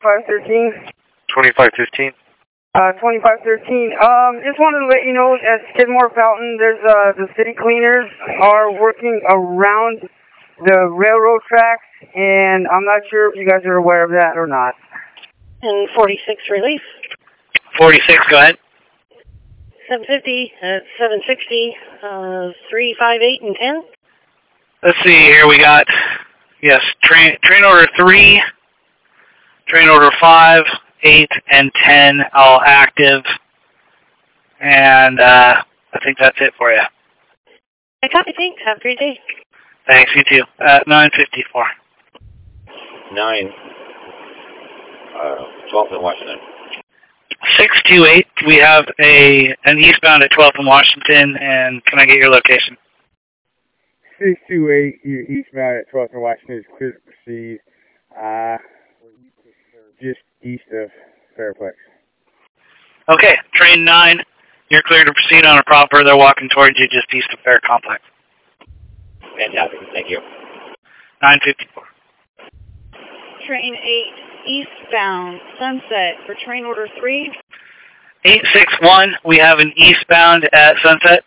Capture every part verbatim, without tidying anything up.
five thirteen. twenty-five fifteen. Uh, twenty-five thirteen. Um, just wanted to let you know at Skidmore Fountain, there's, uh, the city cleaners are working around the railroad tracks, and I'm not sure if you guys are aware of that or not. And forty-six relief. forty-six, go ahead. seven fifty, uh, seven sixty, uh, three five eight, and ten. Let's see here, we got, yes, train, train order three, train order five, eight, and ten, all active. And, uh, I think that's it for you. I copy, thanks. Have a great day. Thanks, you too. At nine fifty-four. Nine. Uh, twelfth in Washington. six two eight, we have a an eastbound at twelfth in Washington, and can I get your location? six two eight, you're eastbound at twelfth in Washington, is clear to proceed. Uh, just east of Fairplex. Okay, train nine, you're clear to proceed on a proper. They're walking towards you just east of Fair Complex. Fantastic, thank you. nine fifty-four. Train eight, eastbound, Sunset, for train order three. eight six one, we have an eastbound at Sunset.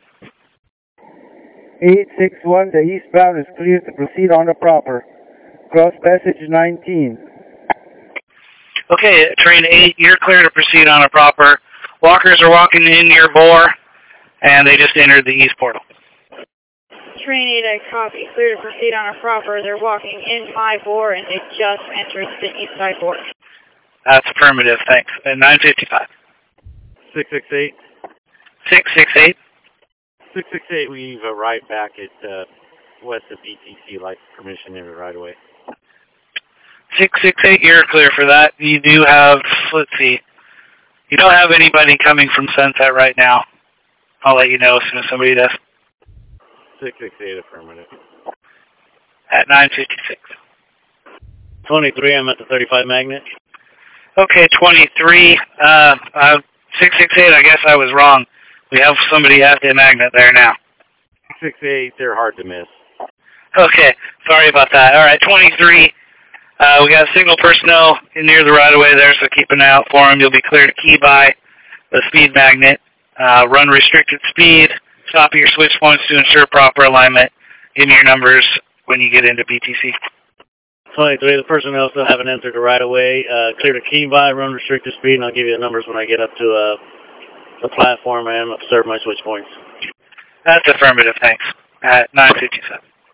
eight six one, the eastbound is clear to proceed on the proper. Cross passage nineteen. Okay, train eight, you're clear to proceed on a proper. Walkers are walking in your bore, and they just entered the east portal. Train eight, I copy. Clear to proceed on a proper. They're walking in my bore, and they just entered the east side bore. That's affirmative, thanks. At nine fifty-five. six six eight. six six eight. six six eight, we've arrived back at uh, west of B T C, like permission in the right away. six six eight, you're clear for that. You do have, let's see, you don't have anybody coming from Sunset right now. I'll let you know as soon as somebody does. six six eight, affirmative. At nine fifty-six. twenty-three, I'm at the thirty-five magnet. Okay, twenty-three. Uh, uh, six six eight, I guess I was wrong. We have somebody at the magnet there now. six six eight, they're hard to miss. Okay, sorry about that. All right, twenty-three. Uh, we got signal personnel near the right-of-way there, so keep an eye out for them. You'll be clear to key by the speed magnet. Uh, run restricted speed. Stop at your switch points to ensure proper alignment. Give me your numbers when you get into B T C. twenty-three, the personnel still haven't entered the right-of-way. Uh, clear to key by, run restricted speed, and I'll give you the numbers when I get up to uh, the platform and observe my switch points. That's affirmative, thanks. At nine fifty-seven.